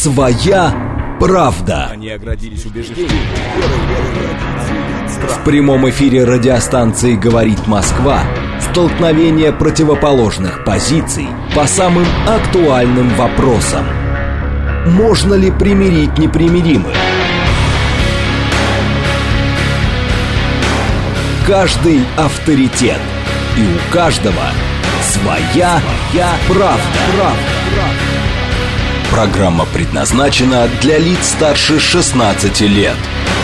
Своя правда. Они оградились убеждением. В прямом эфире радиостанции «Говорит Москва» столкновение противоположных позиций по самым актуальным вопросам. Можно ли примирить непримиримых? Каждый авторитет. И у каждого своя правда. Программа предназначена для лиц старше 16 лет.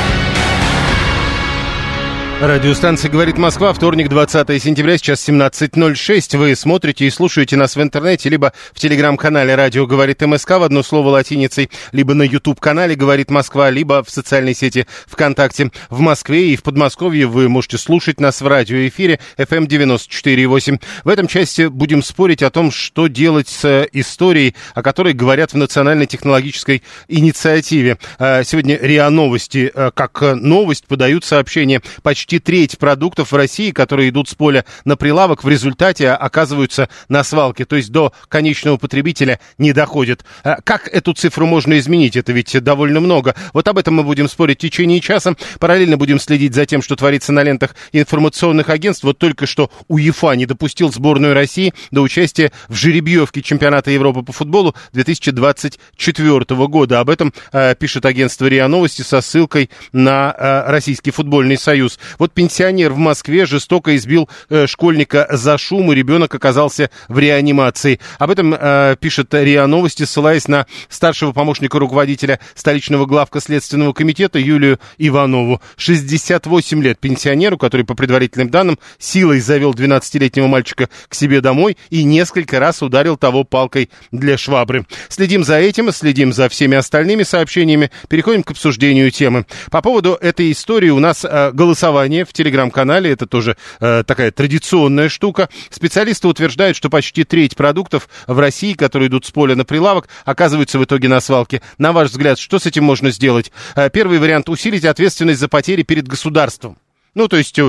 Радиостанция «Говорит Москва», вторник, 20 сентября, сейчас 17:06. Вы смотрите и слушаете нас в интернете, либо в телеграм-канале «Радио говорит МСК» в одно слово латиницей, либо на YouTube-канале «Говорит Москва», либо в социальной сети ВКонтакте. В Москве и в Подмосковье вы можете слушать нас в радиоэфире FM 94.8. В этом части будем спорить о том, что делать с историей, о которой говорят в Национальной технологической инициативе. Сегодня РИА Новости, как новость, подают сообщение: почти треть продуктов в России, которые идут с поля на прилавок, в результате оказываются на свалке, то есть до конечного потребителя не доходят. Как эту цифру можно изменить? Это ведь довольно много. Вот об этом мы будем спорить в течение часа. Параллельно будем следить за тем, что творится на лентах информационных агентств. Вот только что УЕФА не допустил сборную России до участия в жеребьевке чемпионата Европы по футболу 2024 года. Об этом пишет агентство РИА Новости со ссылкой на Российский футбольный союз. Вот пенсионер в Москве жестоко избил школьника за шум, и ребенок оказался в реанимации. Об этом пишет РИА Новости, ссылаясь на старшего помощника руководителя столичного главка Следственного комитета Юлию Иванову. 68 лет пенсионеру, который, по предварительным данным, силой завел 12-летнего мальчика к себе домой и несколько раз ударил того палкой для швабры. Следим за этим, следим за всеми остальными сообщениями. Переходим к обсуждению темы. По поводу этой истории у нас голосование в телеграм-канале, это тоже такая традиционная штука. Специалисты утверждают, что почти треть продуктов в России, которые идут с поля на прилавок, оказываются в итоге на свалке. На ваш взгляд, что с этим можно сделать? Первый вариант — усилить ответственность за потери перед государством. Ну, то есть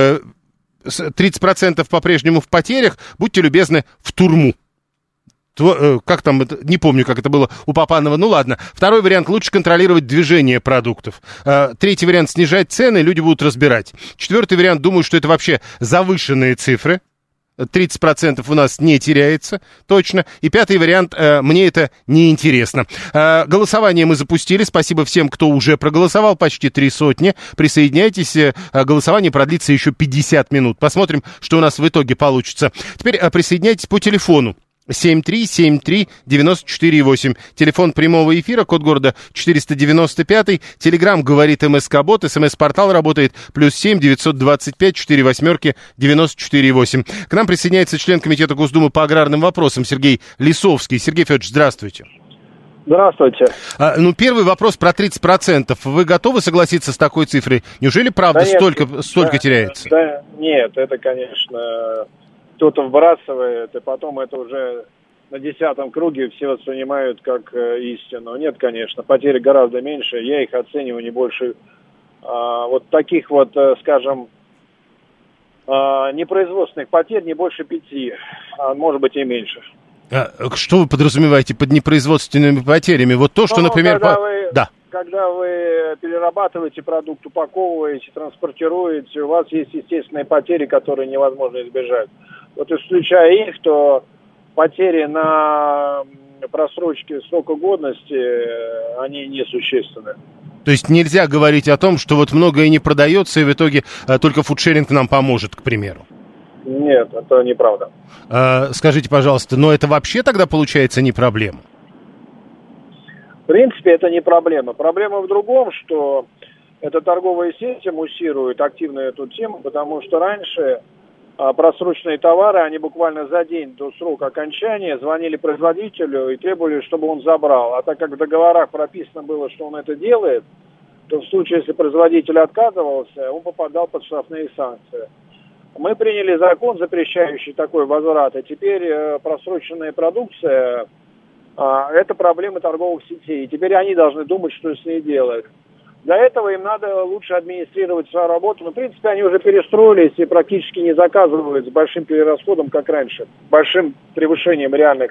30% по-прежнему в потерях, будьте любезны, в турму. Как там, не помню, как это было у Папанова, ну ладно. Второй вариант — лучше контролировать движение продуктов. Третий вариант — снижать цены, люди будут разбирать. Четвертый вариант, думаю, что это вообще завышенные цифры. 30% у нас не теряется, точно. И пятый вариант, мне это не интересно. Голосование мы запустили. Спасибо всем, кто уже проголосовал. Почти 300. Присоединяйтесь. Голосование продлится еще 50 минут. Посмотрим, что у нас в итоге получится. Теперь присоединяйтесь по телефону. 7373948. Телефон прямого эфира, код города 495. Телеграм «Говорит МСК-бот». СМС-портал работает +7 925 48 94 К нам присоединяется член комитета Госдумы по аграрным вопросам Сергей Лисовский. Сергей Федорович, здравствуйте. Здравствуйте. Первый вопрос про 30%. Вы готовы согласиться с такой цифрой? Неужели правда столько теряется? Да, нет, это, конечно... Кто-то вбрасывает, и потом это уже на 10-м круге все воспринимают как истину. Нет, конечно, потери гораздо меньше. Я их оцениваю не больше вот таких вот, скажем, непроизводственных потерь не больше 5, а может быть и меньше. Что вы подразумеваете под непроизводственными потерями? Вот то, что, например... Когда вы перерабатываете продукт, упаковываете, транспортируете, у вас есть естественные потери, которые невозможно избежать. Вот исключая их, то потери на просрочке срока годности, они несущественны. То есть нельзя говорить о том, что вот многое не продается, и в итоге только фудшеринг нам поможет, к примеру? Нет, это неправда. Скажите, пожалуйста, но это вообще тогда получается не проблема? В принципе, это не проблема. Проблема в другом, что эта торговая сеть муссирует активно эту тему, потому что раньше просроченные товары, они буквально за день до срока окончания звонили производителю и требовали, чтобы он забрал. А так как в договорах прописано было, что он это делает, то в случае, если производитель отказывался, он попадал под штрафные санкции. Мы приняли закон, запрещающий такой возврат, и теперь просроченная продукция это проблемы торговых сетей. И теперь они должны думать, что с ней делать. Для этого им надо лучше администрировать свою работу. Но, в принципе, они уже перестроились и практически не заказывают с большим перерасходом, как раньше. Большим превышением реальных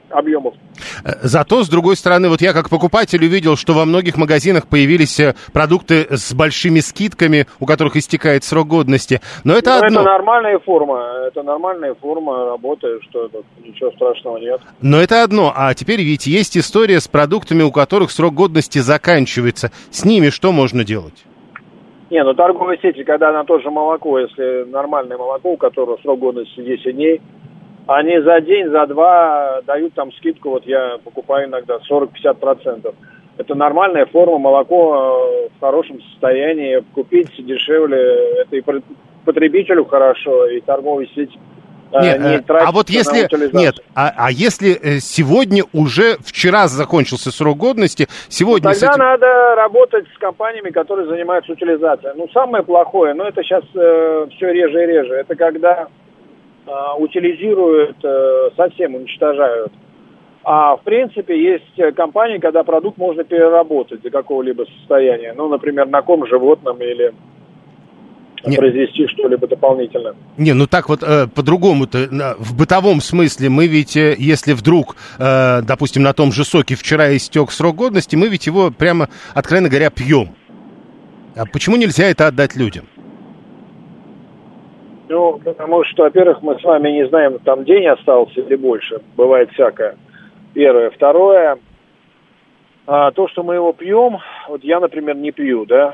объемов. Зато, с другой стороны, вот я как покупатель увидел, что во многих магазинах появились продукты с большими скидками, у которых истекает срок годности. Но это одно. Это нормальная форма работы, что тут ничего страшного нет. Но это одно. А теперь ведь есть история с продуктами, у которых срок годности заканчивается. С ними что можно делать? Не, ну торговые сети, когда на то же молоко, если нормальное молоко, у которого срок годности 10 дней, они за день, за два дают там скидку, вот я покупаю иногда 40-50%. Это нормальная форма, молоко в хорошем состоянии, купить дешевле, это и потребителю хорошо, и торговая сеть не тратит а вот если, на утилизацию. Нет, а если сегодня уже, вчера закончился срок годности, сегодня... Тогда надо работать с компаниями, которые занимаются утилизацией. Ну, самое плохое, но это сейчас все реже и реже, это когда... утилизируют, совсем уничтожают. А в принципе есть компании, когда продукт можно переработать до какого-либо состояния. Ну, например, на ком животном или произвести что-либо дополнительно. Не, ну так вот по-другому-то, в бытовом смысле мы ведь, если вдруг, допустим, на том же соке вчера истек срок годности, мы ведь его прямо, откровенно говоря, пьем. А почему нельзя это отдать людям? Ну, потому что, во-первых, мы с вами не знаем, там день остался или больше. Бывает всякое. Первое. Второе. То, что мы его пьем, вот я, например, не пью, да,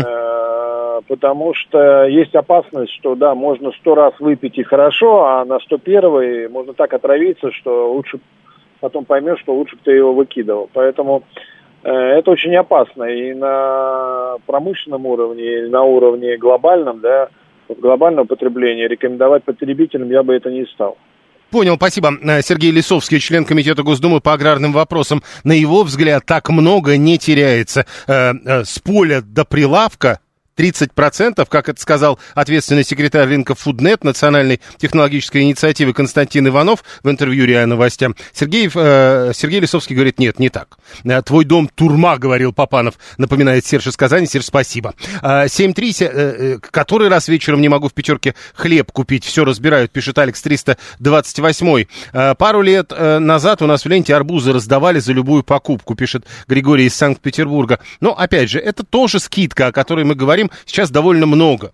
потому что есть опасность, что, да, можно 100 раз выпить и хорошо, а на 101-й можно так отравиться, что лучше потом поймешь, что лучше бы ты его выкидывал. Поэтому это очень опасно. И на промышленном уровне, и на уровне глобальном, да, глобального потребления рекомендовать потребителям я бы это не стал. Понял, спасибо. Сергей Лисовский, член Комитета Госдумы по аграрным вопросам. На его взгляд, так много не теряется. С поля до прилавка 30%, как это сказал ответственный секретарь рынка Фуднет Национальной технологической инициативы Константин Иванов в интервью РИА Новостям. Сергей Лисовский говорит, нет, не так. Твой дом турма, говорил Папанов, напоминает Серж из Казани. Серж, спасибо. 7.3, который раз вечером не могу в пятерке хлеб купить, все разбирают, пишет Алекс 328. Пару лет назад у нас в ленте арбузы раздавали за любую покупку, пишет Григорий из Санкт-Петербурга. Но, опять же, это тоже скидка, о которой мы говорим. Сейчас довольно много.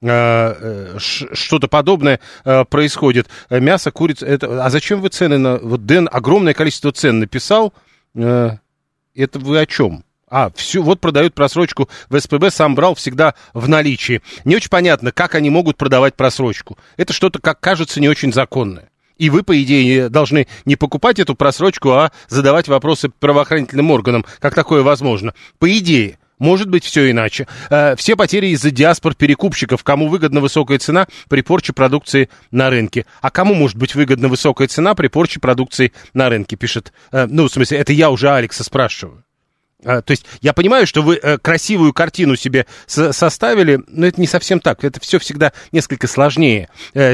Что-то подобное происходит. Мясо, курица. А зачем вы цены на... Вот Дэн огромное количество цен написал. Это вы о чем? Все, вот продают просрочку в СПБ, сам брал всегда в наличии. Не очень понятно, как они могут продавать просрочку. Это что-то, как кажется, не очень законное. И вы, по идее, должны не покупать эту просрочку, а задавать вопросы правоохранительным органам, как такое возможно. По идее. Может быть, все иначе. Все потери из-за диаспор перекупщиков. Кому выгодна высокая цена при порче продукции на рынке? А кому может быть выгодна высокая цена при порче продукции на рынке, пишет. Ну, в смысле, это я уже Алекса спрашиваю. То есть я понимаю, что вы красивую картину себе составили, но это не совсем так. Это все всегда несколько сложнее.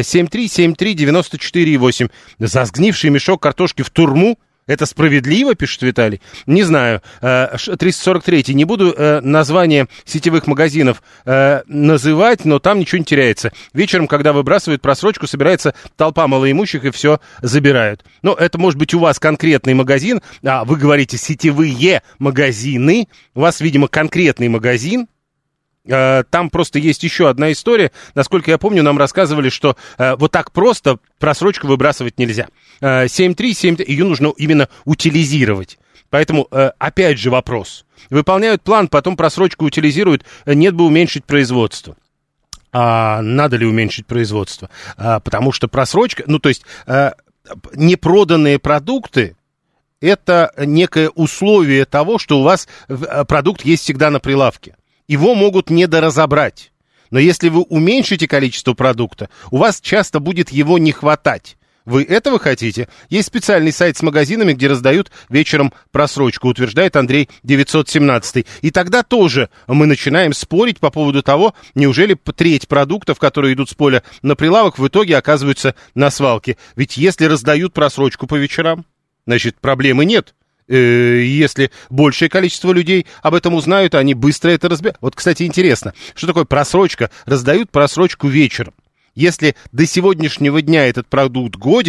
7373948. За сгнивший мешок картошки в турму? Это справедливо, пишет Виталий? Не знаю. 343. Не буду название сетевых магазинов называть, но там ничего не теряется. Вечером, когда выбрасывают просрочку, собирается толпа малоимущих и все забирают. Но это может быть у вас конкретный магазин, а вы говорите сетевые магазины. У вас, видимо, конкретный магазин. Там просто есть еще одна история. Насколько я помню, нам рассказывали, что вот так просто просрочку выбрасывать нельзя. 7.3, ее нужно именно утилизировать. Поэтому, опять же, вопрос. Выполняют план, потом просрочку утилизируют, нет бы уменьшить производство. А надо ли уменьшить производство? Потому что просрочка, ну, то есть непроданные продукты, это некое условие того, что у вас продукт есть всегда на прилавке. Его могут недоразобрать. Но если вы уменьшите количество продукта, у вас часто будет его не хватать. Вы этого хотите? Есть специальный сайт с магазинами, где раздают вечером просрочку, утверждает Андрей 917. И тогда тоже мы начинаем спорить по поводу того, неужели треть продуктов, которые идут с поля на прилавок, в итоге оказываются на свалке. Ведь если раздают просрочку по вечерам, значит, проблемы нет. Если большее количество людей об этом узнают, они быстро это разберут. Вот, кстати, интересно, что такое просрочка? Раздают просрочку вечером. Если до сегодняшнего дня этот продукт годен,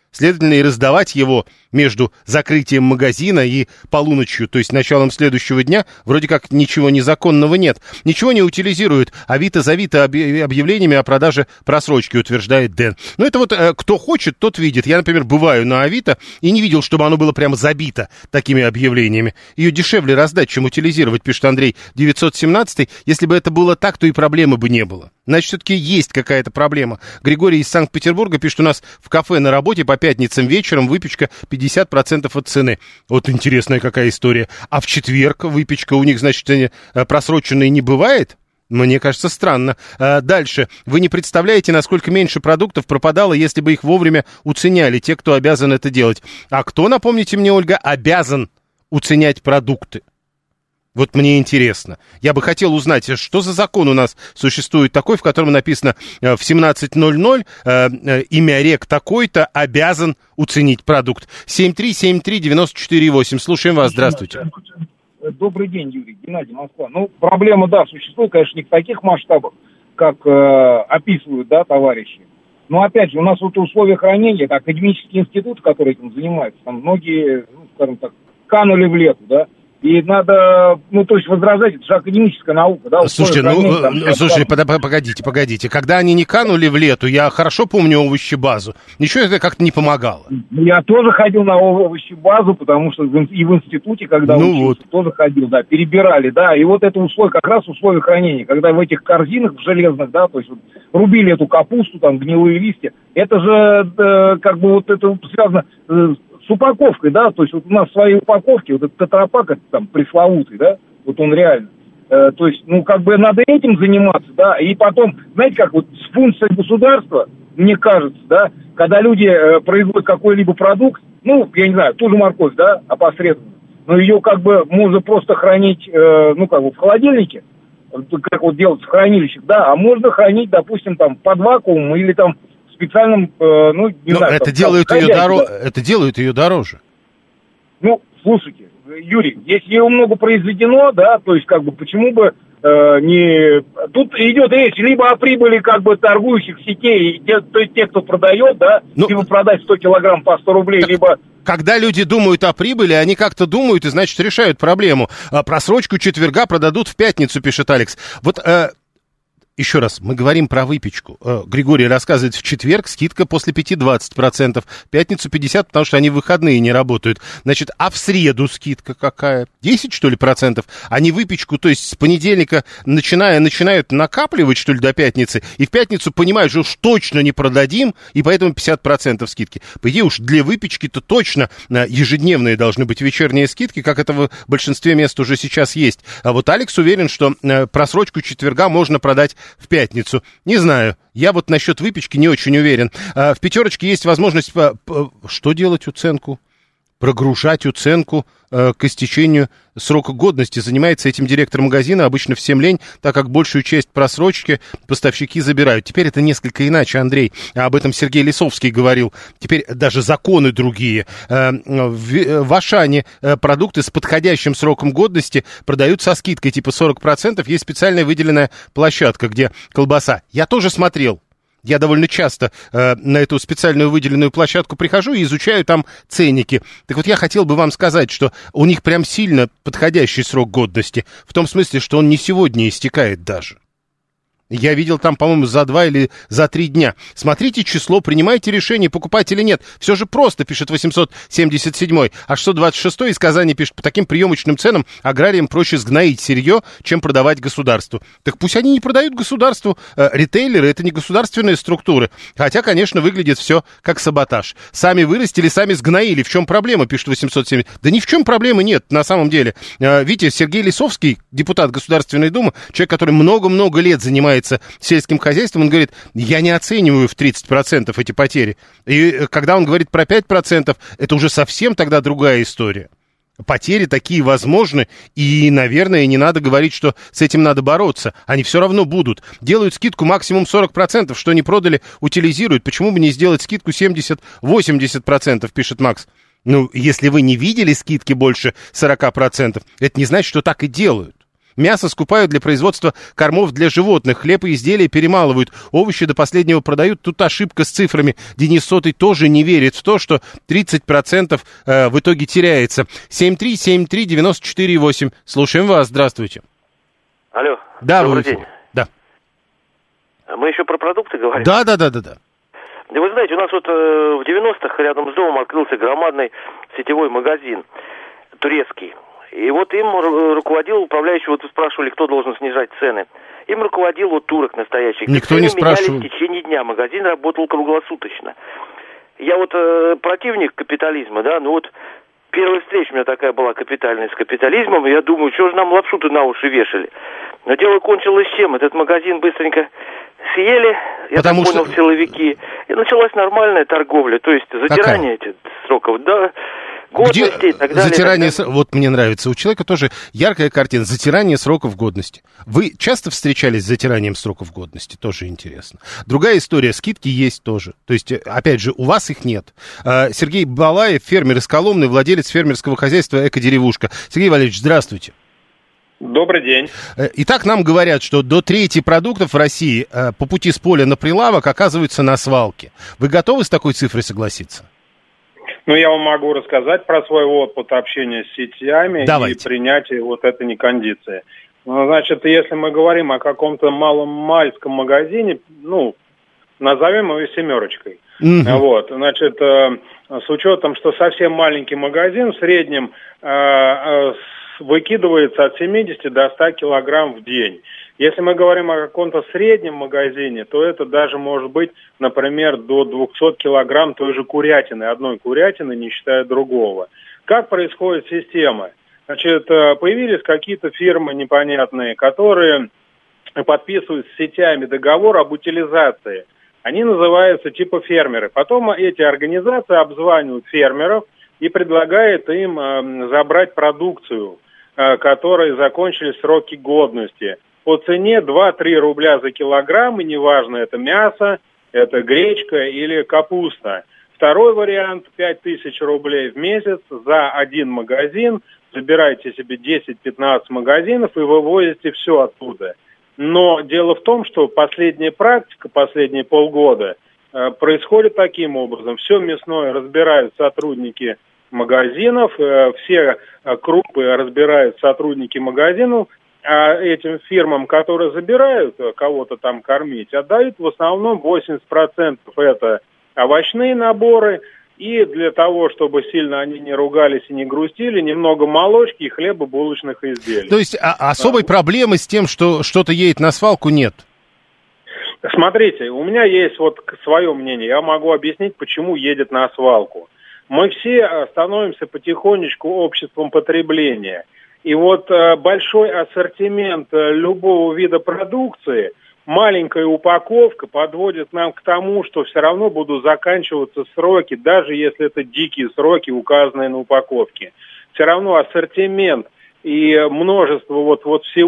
Следовательно, и раздавать его между закрытием магазина и полуночью, то есть началом следующего дня, вроде как ничего незаконного нет. Ничего не утилизирует. Авито завито объявлениями о продаже просрочки, утверждает Дэн. Ну, это вот кто хочет, тот видит. Я, например, бываю на Авито и не видел, чтобы оно было прямо забито такими объявлениями. Ее дешевле раздать, чем утилизировать, пишет Андрей 917. Если бы это было так, то и проблемы бы не было. Значит, все-таки есть какая-то проблема. Григорий из Санкт-Петербурга пишет, у нас в кафе на работе по пятницам вечером выпечка 50% от цены. Вот интересная какая история. А в четверг выпечка у них, значит, просроченной не бывает? Мне кажется, странно. Дальше. Вы не представляете, насколько меньше продуктов пропадало, если бы их вовремя уценяли, те, кто обязан это делать. А кто, напомните мне, Ольга, обязан уценять продукты? Вот мне интересно. Я бы хотел узнать, что за закон у нас существует такой, в котором написано в 17:00 имя рек такой-то обязан уценить продукт. 7373948. Слушаем вас. Здравствуйте. Добрый день, Юрий. Геннадий, Москва. Ну, проблема, да, существует, конечно, не в таких масштабах, как описывают, да, товарищи. Но, опять же, у нас вот условия хранения, это академический институт, который этим занимается, там многие, ну, скажем так, канули в лету, да. И надо, ну, то есть возражать, это же академическая наука, да? Слушайте, погодите. Когда они не канули в лету, я хорошо помню овощебазу. Ничего это как-то не помогало. Я тоже ходил на овощебазу, потому что и в институте, когда учился, тоже ходил, да, перебирали, да. И вот это условие, как раз условия хранения, когда в этих корзинах железных, да, то есть вот, рубили эту капусту, там, гнилые листья, это же, как бы, вот это связано с упаковкой, да, то есть вот у нас свои упаковки, вот этот тетрапак, это там пресловутый, да, вот он реально, то есть, ну, как бы надо этим заниматься, да, и потом, знаете, как вот с функцией государства, мне кажется, да, когда люди производят какой-либо продукт, ну, я не знаю, ту же морковь, да, опосредованно, но ее как бы можно просто хранить, ну, как бы в холодильнике, как вот делать в хранилищах, да, а можно хранить, допустим, там под вакуумом или там специальном, ну, не знаю... Это делает ее дороже. Ну, слушайте, Юрий, если его много произведено, да, то есть, как бы, почему бы не... Тут идет речь либо о прибыли, как бы, торгующих сетей, то есть, те, кто продает, да, либо продать 100 килограмм по 100 рублей, либо... Когда люди думают о прибыли, они как-то думают и, значит, решают проблему. Просрочку четверга продадут в пятницу, пишет Алекс. Вот... Еще раз, мы говорим про выпечку. Григорий рассказывает, в четверг скидка после 5 20%, в пятницу 50%, потому что они в выходные не работают. Значит, а в среду скидка какая? 10, что ли, процентов? Они выпечку, то есть с понедельника начинают накапливать, что ли, до пятницы, и в пятницу понимают, что уж точно не продадим, и поэтому 50% скидки. По идее, уж для выпечки-то точно ежедневные должны быть вечерние скидки, как это в большинстве мест уже сейчас есть. А вот Алекс уверен, что просрочку четверга можно продать в пятницу. Не знаю. Я вот насчет выпечки не очень уверен. В «Пятерочке» есть возможность... Что делать уценку? Прогружать уценку к истечению срока годности. Занимается этим директор магазина. Обычно всем лень, так как большую часть просрочки поставщики забирают. Теперь это несколько иначе, Андрей. Об этом Сергей Лисовский говорил. Теперь даже законы другие. В Ашане продукты с подходящим сроком годности продают со скидкой типа 40%. Есть специальная выделенная площадка, где колбаса. Я тоже смотрел. Я довольно часто на эту специальную выделенную площадку прихожу и изучаю там ценники. Так вот, я хотел бы вам сказать, что у них прям сильно подходящий срок годности. В том смысле, что он не сегодня истекает даже. Я видел там, по-моему, за 2 или за 3 дня. Смотрите число, принимайте решение, покупать или нет. Все же просто, пишет 877-й. А 626-й из Казани пишет, по таким приемочным ценам аграриям проще сгноить сырье, чем продавать государству. Так пусть они не продают государству. Ритейлеры — это не государственные структуры. Хотя, конечно, выглядит все как саботаж. Сами вырастили, сами сгноили. В чем проблема, пишет 870. Да ни в чем проблемы нет, на самом деле. Видите, Сергей Лисовский, депутат Государственной Думы, человек, который много-много лет занимается сельским хозяйством, он говорит, я не оцениваю в 30% эти потери. И когда он говорит про 5%, это уже совсем тогда другая история. Потери такие возможны, и, наверное, не надо говорить, что с этим надо бороться. Они все равно будут. Делают скидку максимум 40%, что не продали, утилизируют. Почему бы не сделать скидку 70-80%, пишет Макс. Ну, если вы не видели скидки больше 40%, это не значит, что так и делают. Мясо скупают для производства кормов для животных. Хлеб и изделия перемалывают. Овощи до последнего продают. Тут ошибка с цифрами. Денис Сотый тоже не верит в то, что 30% в итоге теряется. 7373948. Слушаем вас. Здравствуйте. Алло. Да, добрый день. Да. Мы еще про продукты говорим? Да. Да вы знаете, у нас вот в 90-х рядом с домом открылся громадный сетевой магазин турецкий. И вот им руководил управляющий, вот вы спрашивали, кто должен снижать цены. Им руководил вот турок настоящий. Никто не спрашивал. В течение дня магазин работал круглосуточно. Я вот противник капитализма, да, ну вот первая встреча у меня такая была капитальная с капитализмом, и я думаю, что же нам лапшу-то на уши вешали. Но дело кончилось чем? Этот магазин быстренько съели, я так понял, силовики, и началась нормальная торговля, то есть затирание этих сроков, да, годности и так далее. Затирание, вот мне нравится, у человека тоже яркая картина, затирание сроков годности. Вы часто встречались с затиранием сроков годности? Тоже интересно. Другая история, скидки есть тоже, то есть, опять же, у вас их нет. Сергей Балаев, фермер из Коломны, владелец фермерского хозяйства «Эко-деревушка». Сергей Валерьевич, здравствуйте. Добрый день. Итак, нам говорят, что до трети продуктов в России по пути с поля на прилавок оказываются на свалке. Вы готовы с такой цифрой согласиться? Ну, я вам могу рассказать про свой опыт общения с сетями. Давайте. И принятия вот этой некондиции. Ну, значит, если мы говорим о каком-то маломальском магазине, ну, назовем его «семерочкой». Угу. Вот, значит, с учетом, что совсем маленький магазин, в среднем выкидывается от 70 до 100 килограмм в день. Если мы говорим о каком-то среднем магазине, то это даже может быть, например, до 200 килограмм той же курятины, одной курятины, не считая другого. Как происходит система? Значит, появились какие-то фирмы непонятные, которые подписывают с сетями договор об утилизации. Они называются типа фермеры. Потом эти организации обзванивают фермеров и предлагают им забрать продукцию, которой закончились сроки годности. По цене 2-3 рубля за килограмм, и неважно, это мясо, это гречка или капуста. Второй вариант, 5000 рублей в месяц за один магазин. Забирайте себе 10-15 магазинов и вывозите все оттуда. Но дело в том, что последняя практика, последние полгода, происходит таким образом. Все мясное разбирают сотрудники магазинов, все крупы разбирают сотрудники магазинов, а этим фирмам, которые забирают кого-то там кормить, отдают в основном 80% это овощные наборы, и для того, чтобы сильно они не ругались и не грустили, немного молочки и хлебобулочных изделий. То есть особой проблемы с тем, что что-то едет на свалку, нет? Смотрите, у меня есть вот свое мнение. Я могу объяснить, почему едет на свалку. Мы все становимся потихонечку обществом потребления. И вот большой ассортимент любого вида продукции, маленькая упаковка подводит нам к тому, что все равно будут заканчиваться сроки, даже если это дикие сроки, указанные на упаковке. Все равно ассортимент и множество вот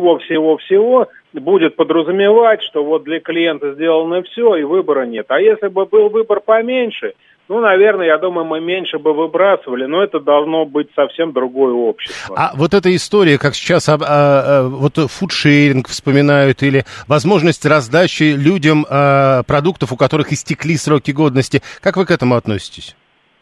всего будет подразумевать, что вот для клиента сделано все и выбора нет. А если бы был выбор поменьше, ну, наверное, я думаю, мы меньше бы выбрасывали, но это должно быть совсем другое общество. А вот эта история, как сейчас вот фудшеринг вспоминают, или возможность раздачи людям продуктов, у которых истекли сроки годности, как вы к этому относитесь?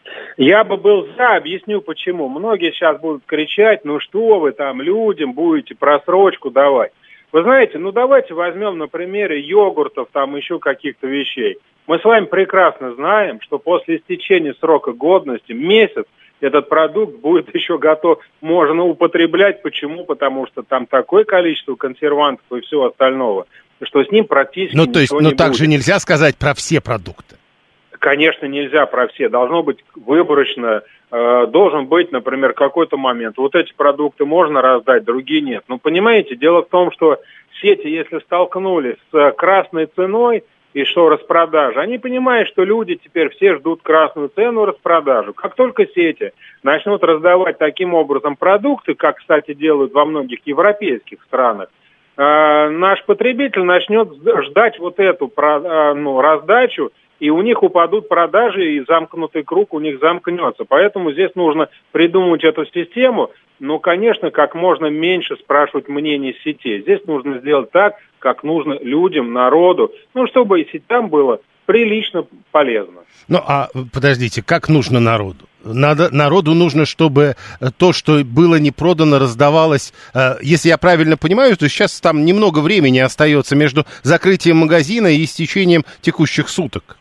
Я бы был за, объясню почему. Многие сейчас будут кричать, ну что вы там людям будете просрочку давать. Вы знаете, ну давайте возьмем на примере йогуртов, там еще каких-то вещей. Мы с вами прекрасно знаем, что после истечения срока годности, месяц, этот продукт будет еще готов, можно употреблять. Почему? Потому что там такое количество консервантов и всего остального, что с ним практически ничего не будет. Но так же нельзя сказать про все продукты. Конечно, нельзя про все. Должно быть выборочно. Должен быть, например, какой-то момент. Вот эти продукты можно раздать, другие нет. Но понимаете, дело в том, что сети, если столкнулись с красной ценой и что распродажа, они понимают, что люди теперь все ждут красную цену, распродажу. Как только сети начнут раздавать таким образом продукты, как, кстати, делают во многих европейских странах, наш потребитель начнет ждать вот эту раздачу и у них упадут продажи, и замкнутый круг у них замкнется. Поэтому здесь нужно придумать эту систему, но, конечно, как можно меньше спрашивать мнение сетей. Здесь нужно сделать так, как нужно людям, народу, чтобы и сетям было прилично полезно. Подождите, как нужно народу? Народу нужно, чтобы то, что было не продано, раздавалось. Если я правильно понимаю, то сейчас там немного времени остается между закрытием магазина и истечением текущих суток.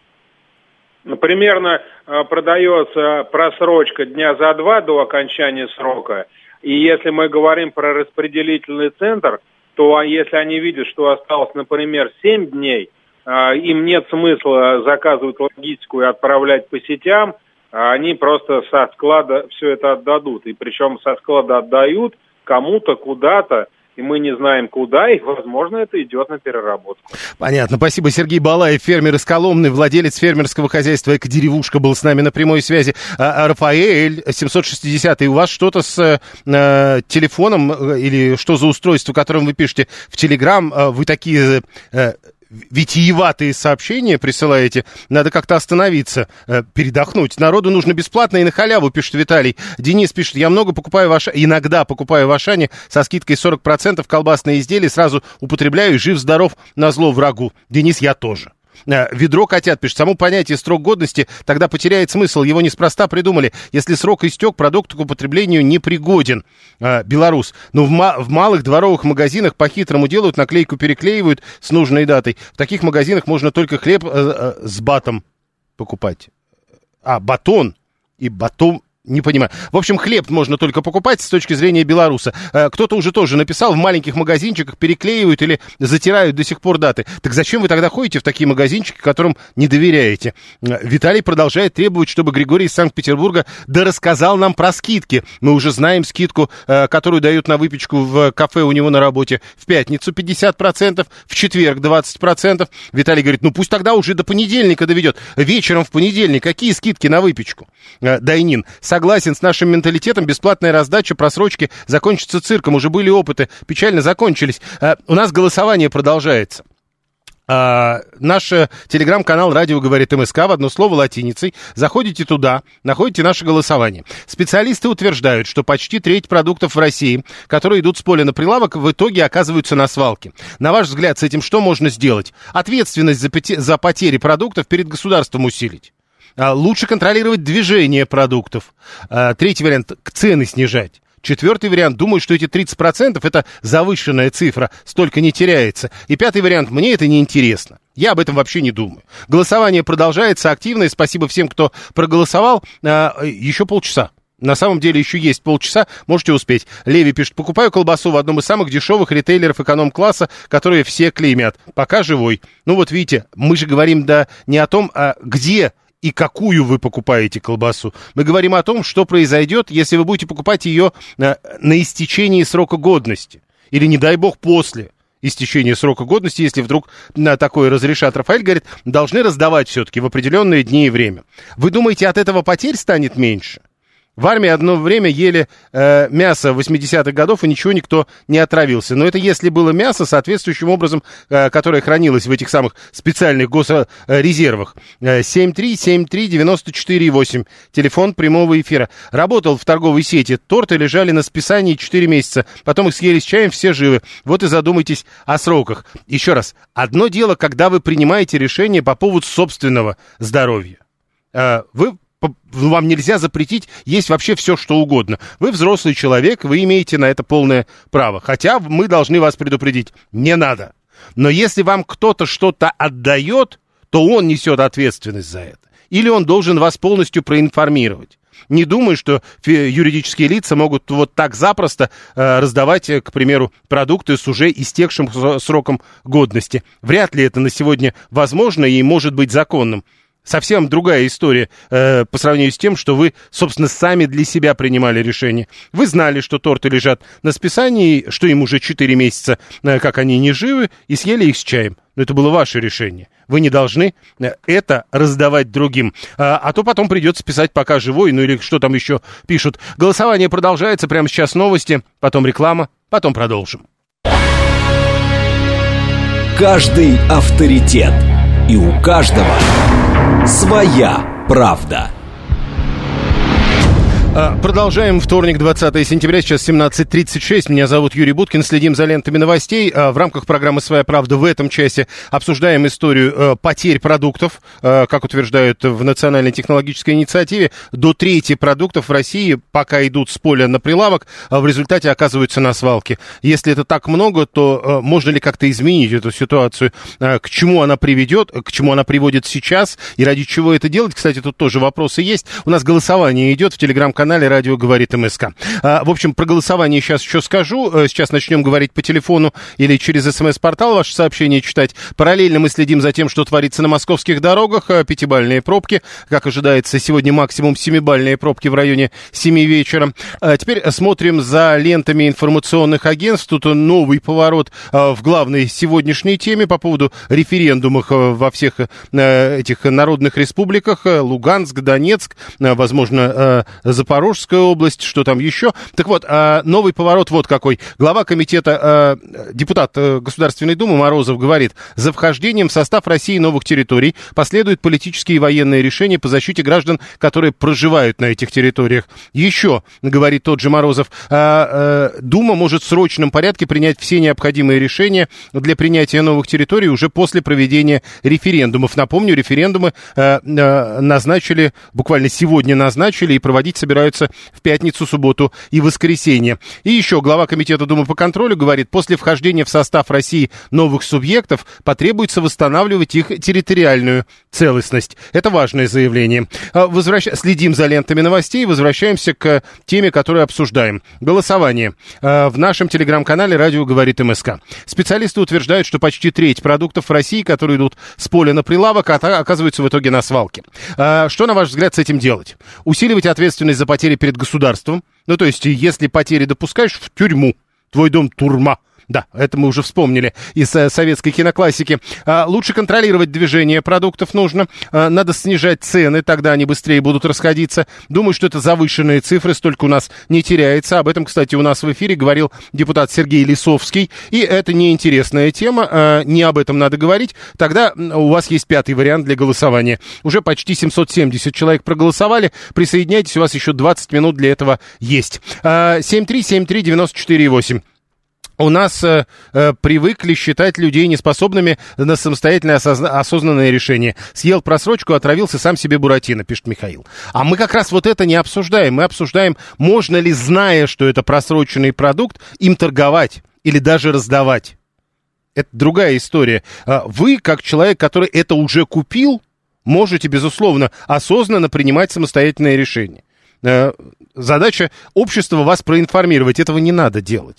Примерно продается просрочка дня за 2 до окончания срока. И если мы говорим про распределительный центр, то если они видят, что осталось, например, 7 дней, им нет смысла заказывать логистику и отправлять по сетям, они просто со склада все это отдадут. И причем со склада отдают кому-то, куда-то, и мы не знаем куда, и, возможно, это идет на переработку. Понятно. Спасибо. Сергей Балаев, фермер из Коломны, владелец фермерского хозяйства «Эко-деревушка», был с нами на прямой связи. Рафаэль, 760-й, у вас что-то с телефоном или что за устройство, которым вы пишете в Телеграм? Вы такие... витиеватые сообщения присылаете, надо как-то остановиться, передохнуть. Народу нужно бесплатно и на халяву, пишет Виталий. Денис пишет, я иногда покупаю в Ашане со скидкой 40% колбасные изделия, сразу употребляю, жив-здоров, назло врагу. Денис, я тоже. Ведро котят пишет, само понятие срок годности тогда потеряет смысл, его неспроста придумали. Если срок истек, продукт к употреблению не пригоден. Белорус. В малых дворовых магазинах по-хитрому делают, наклейку переклеивают с нужной датой. В таких магазинах можно только хлеб с батом покупать. Батон. И батон... Не понимаю. В общем, хлеб можно только покупать с точки зрения белоруса. Кто-то уже тоже написал, в маленьких магазинчиках переклеивают или затирают до сих пор даты. Так зачем вы тогда ходите в такие магазинчики, которым не доверяете? Виталий продолжает требовать, чтобы Григорий из Санкт-Петербурга рассказал нам про скидки. Мы уже знаем скидку, которую дают на выпечку в кафе у него на работе. В пятницу 50%, в четверг 20%. Виталий говорит, пусть тогда уже до понедельника доведет. Вечером в понедельник какие скидки на выпечку? Дайнин. Согласен с нашим менталитетом, бесплатная раздача, просрочки закончится цирком. Уже были опыты, печально закончились. У нас голосование продолжается. Наш телеграм-канал «Радио говорит МСК», в одно слово латиницей. Заходите туда, находите наше голосование. Специалисты утверждают, что почти треть продуктов в России, которые идут с поля на прилавок, в итоге оказываются на свалке. На ваш взгляд, с этим что можно сделать? Ответственность за потери продуктов перед государством усилить. Лучше контролировать движение продуктов. Третий вариант – цены снижать. Четвертый вариант, думаю, что эти 30% это завышенная цифра, столько не теряется. И пятый вариант, мне это не интересно. Я об этом вообще не думаю. Голосование продолжается активно, и спасибо всем, кто проголосовал. Еще полчаса. На самом деле еще есть полчаса, можете успеть. Леви пишет, покупаю колбасу в одном из самых дешевых ритейлеров эконом-класса, которые все клеймят. Пока живой. Видите, мы же говорим не о том, где и какую вы покупаете колбасу. Мы говорим о том, что произойдет, если вы будете покупать ее на истечении срока годности. Или, не дай бог, после истечения срока годности, если вдруг такое разрешат. Рафаэль говорит, должны раздавать все-таки в определенные дни и время. Вы думаете, от этого потерь станет меньше? В армии одно время ели мясо 80-х годов, и ничего никто не отравился. Но это если было мясо соответствующим образом, которое хранилось в этих самых специальных госрезервах. 7373948, телефон прямого эфира. Работал в торговой сети, торты лежали на списании 4 месяца. Потом их съели с чаем, все живы. Вот и задумайтесь о сроках. Еще раз, одно дело, когда вы принимаете решение по поводу собственного здоровья. Вам нельзя запретить есть вообще все, что угодно. Вы взрослый человек, вы имеете на это полное право. Хотя мы должны вас предупредить, не надо. Но если вам кто-то что-то отдает, то он несет ответственность за это. Или он должен вас полностью проинформировать. Не думаю, что юридические лица могут вот так запросто раздавать, к примеру, продукты с уже истекшим сроком годности. Вряд ли это на сегодня возможно и может быть законным. Совсем другая история по сравнению с тем, что вы, собственно, сами для себя принимали решение. Вы знали, что торты лежат на списании, что им уже 4 месяца, как они не живы, и съели их с чаем. Но это было ваше решение. Вы не должны это раздавать другим. А то потом придется писать «пока живой», или что там еще пишут. Голосование продолжается. Прямо сейчас новости, потом реклама, потом продолжим. Каждый авторитет. И у каждого своя правда. Продолжаем. Вторник, 20 сентября, сейчас 17:36. Меня зовут Юрий Буткин. Следим за лентами новостей. В рамках программы «Своя правда» в этом часе обсуждаем историю потерь продуктов. Как утверждают в Национальной технологической инициативе, до трети продуктов в России пока идут с поля на прилавок, а в результате оказываются на свалке. Если это так много, то можно ли как-то изменить эту ситуацию? К чему она приведет, к чему она приводит сейчас и ради чего это делать? Кстати, тут тоже вопросы есть. У нас голосование идет в телеграм-канале «Радио говорит МСК». В общем, про голосование сейчас еще скажу. Сейчас начнем говорить по телефону или через СМС-портал ваши сообщения читать. Параллельно мы следим за тем, что творится на московских дорогах. 5-бальные пробки. Как ожидается, сегодня максимум 7-бальные пробки в районе 7 вечера. Теперь смотрим за лентами информационных агентств. Тут новый поворот в главной сегодняшней теме по поводу референдумов во всех этих народных республиках. Луганск, Донецк, возможно, Запорожская область, что там еще. Так вот, новый поворот вот какой. Глава комитета, депутат Государственной Думы Морозов говорит: за вхождением в состав России новых территорий последуют политические и военные решения по защите граждан, которые проживают на этих территориях. Еще, говорит тот же Морозов, Дума может в срочном порядке принять все необходимые решения для принятия новых территорий уже после проведения референдумов. Напомню, референдумы назначили, буквально сегодня назначили, и проводить собираются в пятницу, субботу и воскресенье. И еще глава комитета Думы по контролю говорит: после вхождения в состав России новых субъектов потребуется восстанавливать их территориальную целостность. Это важное заявление. Следим за лентами новостей, возвращаемся к теме, которую обсуждаем. Голосование в нашем телеграм-канале «Радио говорит МСК». Специалисты утверждают, что почти треть продуктов в России, которые идут с поля на прилавок, оказываются в итоге на свалке. Что, на ваш взгляд, с этим делать? Усиливать ответственность за потери перед государством? Ну, то есть, если потери допускаешь, в тюрьму. Твой дом — турма. Да, это мы уже вспомнили из советской киноклассики. Лучше контролировать движение продуктов нужно. Надо снижать цены, тогда они быстрее будут расходиться. Думаю, что это завышенные цифры, столько у нас не теряется. Об этом, кстати, у нас в эфире говорил депутат Сергей Лисовский. И это неинтересная тема, не об этом надо говорить. Тогда у вас есть пятый вариант для голосования. Уже почти 770 человек проголосовали. Присоединяйтесь, у вас еще 20 минут для этого есть. 7373948. У нас привыкли считать людей неспособными на самостоятельное осознанное решение. Съел просрочку, отравился, сам себе Буратино, пишет Михаил. А мы как раз вот это не обсуждаем. Мы обсуждаем, можно ли, зная, что это просроченный продукт, им торговать или даже раздавать. Это другая история. Вы, как человек, который это уже купил, можете, безусловно, осознанно принимать самостоятельное решение. Задача общества вас проинформировать. Этого не надо делать.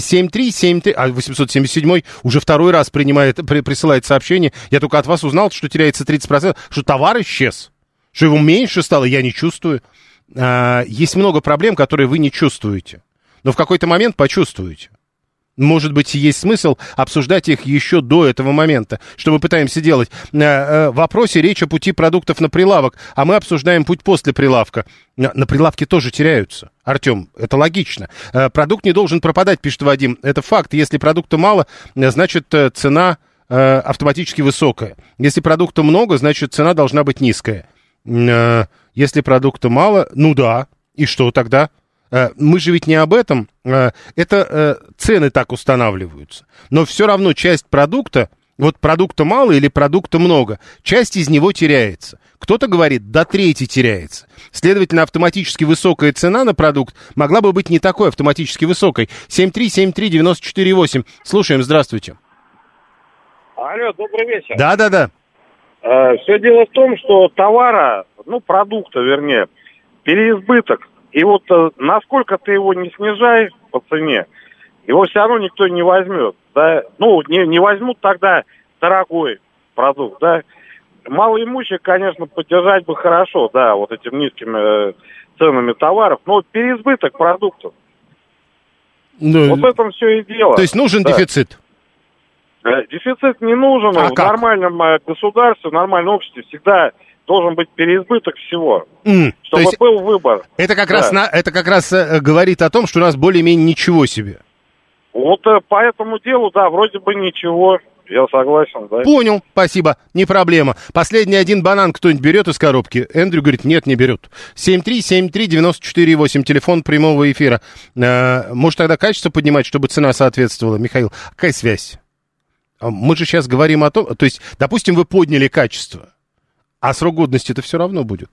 877 уже второй раз присылает сообщение. Я только от вас узнал, что теряется 30%, что товар исчез, что его меньше стало, я не чувствую. Есть много проблем, которые вы не чувствуете, но в какой-то момент почувствуете. Может быть, есть смысл обсуждать их еще до этого момента. Что мы пытаемся делать? В вопросе речь о пути продуктов на прилавок, а мы обсуждаем путь после прилавка. На прилавке тоже теряются. Артем, это логично. Продукт не должен пропадать, пишет Вадим. Это факт. Если продукта мало, значит, цена автоматически высокая. Если продукта много, значит, цена должна быть низкая. Если продукта мало, ну да, и что тогда? Мы же ведь не об этом. Это цены так устанавливаются. Но все равно часть продукта, вот продукта мало или продукта много, часть из него теряется. Кто-то говорит, до трети теряется. Следовательно, автоматически высокая цена на продукт могла бы быть не такой автоматически высокой. 7373948. Слушаем, здравствуйте. Алло, добрый вечер. Да. Все дело в том, что товара, продукта, вернее, переизбыток. И вот насколько ты его не снижай по цене, его все равно никто не возьмет. Да? Не возьмут тогда дорогой продукт. Да? Малоимущих, конечно, поддержать бы хорошо, да, вот этими низкими ценами товаров, но переизбыток продуктов. Вот в этом все и дело. То есть нужен дефицит? Дефицит не нужен. В нормальном государстве, в нормальном обществе всегда должен быть переизбыток всего, чтобы был выбор. Это как раз говорит о том, что у нас более-менее ничего себе. Вот по этому делу, да, вроде бы ничего. Я согласен, да. Понял, спасибо, не проблема. Последний один банан кто-нибудь берет из коробки? Эндрю говорит, нет, не берет. 7373948, телефон прямого эфира. Может, тогда качество поднимать, чтобы цена соответствовала? Михаил, какая связь? Мы же сейчас говорим о том, то есть, допустим, вы подняли качество, а срок годности-то все равно будет.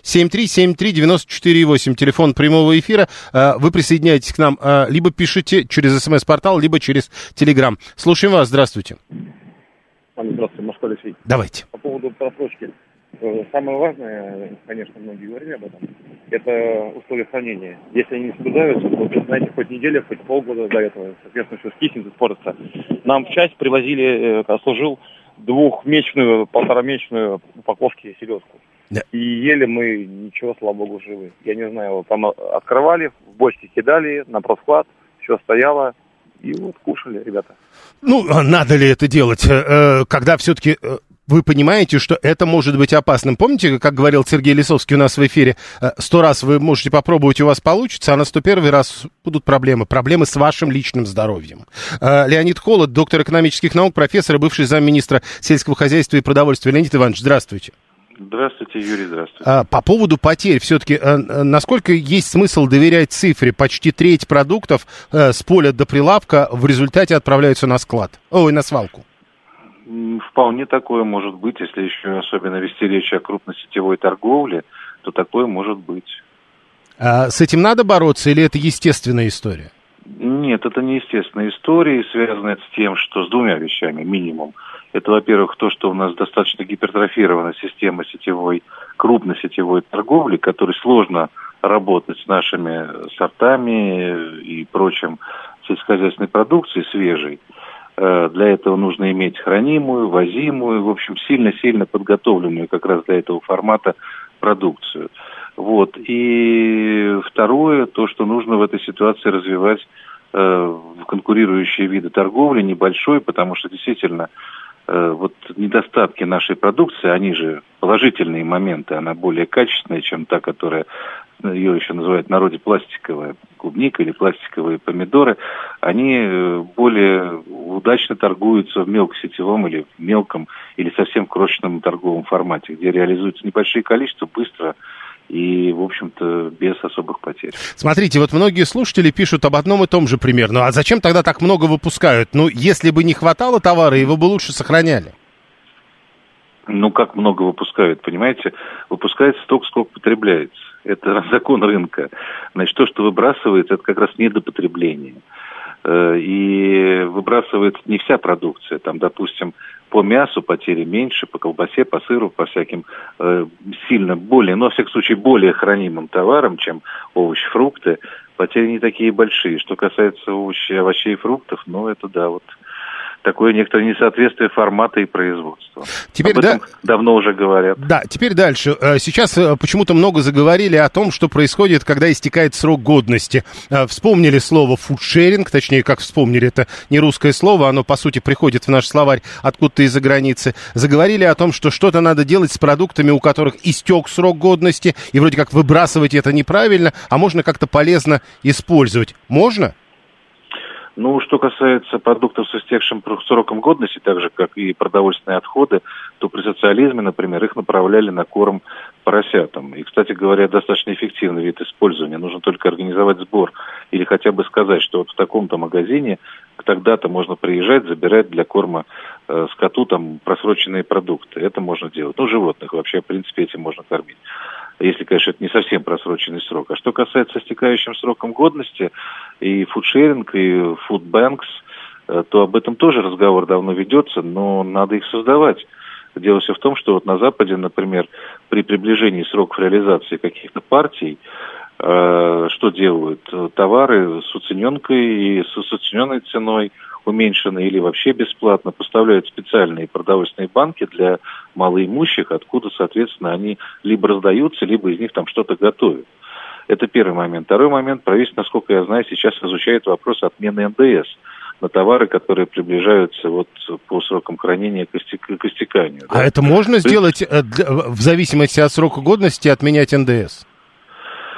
7373948, телефон прямого эфира. Вы присоединяетесь к нам, либо пишите через СМС-портал, либо через Телеграм. Слушаем вас, здравствуйте. Здравствуйте, Москва, Алексей. Давайте. По поводу просрочки. Самое важное, конечно, многие говорили об этом, это условия хранения. Если они не соблюдаются, то, знаете, хоть неделя, хоть полгода до этого, соответственно, все скиснет, испортится. Нам в часть привозили, служил 2-месячную, 1,5-месячную упаковки селедку. Да. И ели мы ничего, слава богу, живы. Я не знаю, там открывали, в бочки кидали, на просклад, все стояло, и вот кушали, ребята. Ну, надо ли это делать, когда все-таки вы понимаете, что это может быть опасным? Помните, как говорил Сергей Лисовский у нас в эфире, 100 раз вы можете попробовать, у вас получится, а на 101 раз будут проблемы с вашим личным здоровьем. Леонид Холод, доктор экономических наук, профессор и бывший замминистра сельского хозяйства и продовольствия. Леонид Иванович, здравствуйте. Здравствуйте, Юрий, здравствуйте. По поводу потерь, все-таки, насколько есть смысл доверять цифре? Почти треть продуктов с поля до прилавка в результате отправляются на склад, на свалку. Вполне такое может быть, если еще особенно вести речь о крупносетевой торговле, то такое может быть. С этим надо бороться или это естественная история? Нет, это не естественная история, связанная с тем, что с двумя вещами минимум. Это, во-первых, то, что у нас достаточно гипертрофирована система крупносетевой торговли, которой сложно работать с нашими сортами и прочим сельскохозяйственной продукцией свежей. Для этого нужно иметь хранимую, возимую, в общем, сильно-сильно подготовленную как раз для этого формата продукцию. Вот. И второе, то, что нужно в этой ситуации развивать конкурирующие виды торговли, небольшой, потому что действительно вот недостатки нашей продукции, они же положительные моменты, она более качественная, чем та, которая, ее еще называют в народе пластиковая клубника или пластиковые помидоры, они более удачно торгуются в мелкосетевом или в мелком, или совсем крошечном торговом формате, где реализуются небольшие количества, быстро и, в общем-то, без особых потерь. Смотрите, вот многие слушатели пишут об одном и том же примерно. А зачем тогда так много выпускают? Ну, если бы не хватало товара, его бы лучше сохраняли. Ну, как много выпускают, понимаете? Выпускается столько, сколько потребляется. Это закон рынка. Значит, то, что выбрасывается, это как раз недопотребление. И выбрасывается не вся продукция. Там, допустим, по мясу потери меньше, по колбасе, по сыру, по всяким сильно более, но, во всяком случае, более хранимым товарам, чем овощи, фрукты, потери не такие большие. Что касается овощей и фруктов, ну, это да, вот такое некоторое несоответствие формата и производства. Теперь, об этом давно уже говорят. Да, теперь дальше. Сейчас почему-то много заговорили о том, что происходит, когда истекает срок годности. Вспомнили слово фудшеринг, точнее, как вспомнили, это не русское слово, оно, по сути, приходит в наш словарь откуда-то из-за границы. Заговорили о том, что что-то надо делать с продуктами, у которых истек срок годности, и вроде как выбрасывать это неправильно, а можно как-то полезно использовать. Можно? Ну, что касается продуктов с истекшим сроком годности, так же, как и продовольственные отходы, то при социализме, например, их направляли на корм поросятам. И, кстати говоря, достаточно эффективный вид использования. Нужно только организовать сбор или хотя бы сказать, что вот в таком-то магазине тогда-то можно приезжать, забирать для корма скоту там просроченные продукты. Это можно делать. Ну, животных вообще, в принципе, этим можно кормить. Если, конечно, это не совсем просроченный срок. А что касается истекающим сроком годности, и фудшеринг, и фудбэнкс, то об этом тоже разговор давно ведется, но надо их создавать. Дело все в том, что вот на Западе, например, при приближении сроков реализации каких-то партий, что делают? Товары с уцененкой и с уцененной ценой, уменьшенные или вообще бесплатно, поставляют специальные продовольственные банки для малоимущих, откуда, соответственно, они либо раздаются, либо из них там что-то готовят. Это первый момент. Второй момент. Правительство, насколько я знаю, сейчас изучает вопрос отмены НДС на товары, которые приближаются вот по срокам хранения к истеканию. А да? Это можно сделать в зависимости от срока годности, отменять НДС?